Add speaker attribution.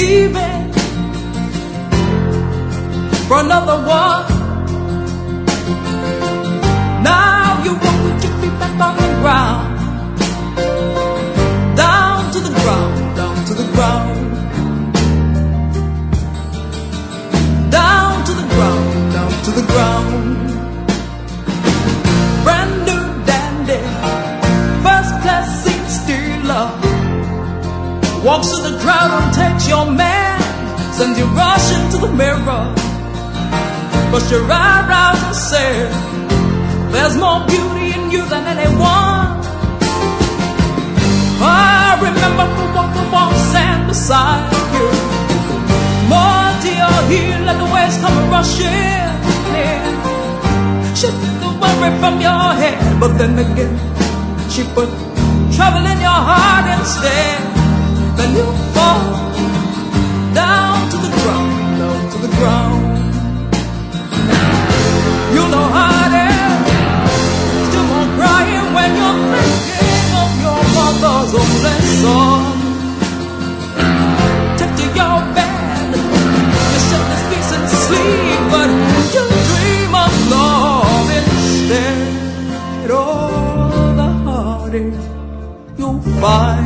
Speaker 1: leaving for another one. Now you walk with your feet back on the ground, down to the ground, down to the ground, down to the ground, down to the ground. Brand new dandy, first class seat stealer, walks through the crowd and takes your man, sends you rushing to the mirror, push your eyebrows and say, there's more beauty in you than anyone. I remember who walked the warm sand beside you, more to your heel, let the waves come rushing in. She took the worry from your head, but then again she put trouble in your heart instead. Then you fall down to the ground, down to the ground. You know how it is, still more crying when you're thinking of your mother's only son. Took to your bed, you said this peace and sleep, but you dream of love instead. Oh, the heartache you'll find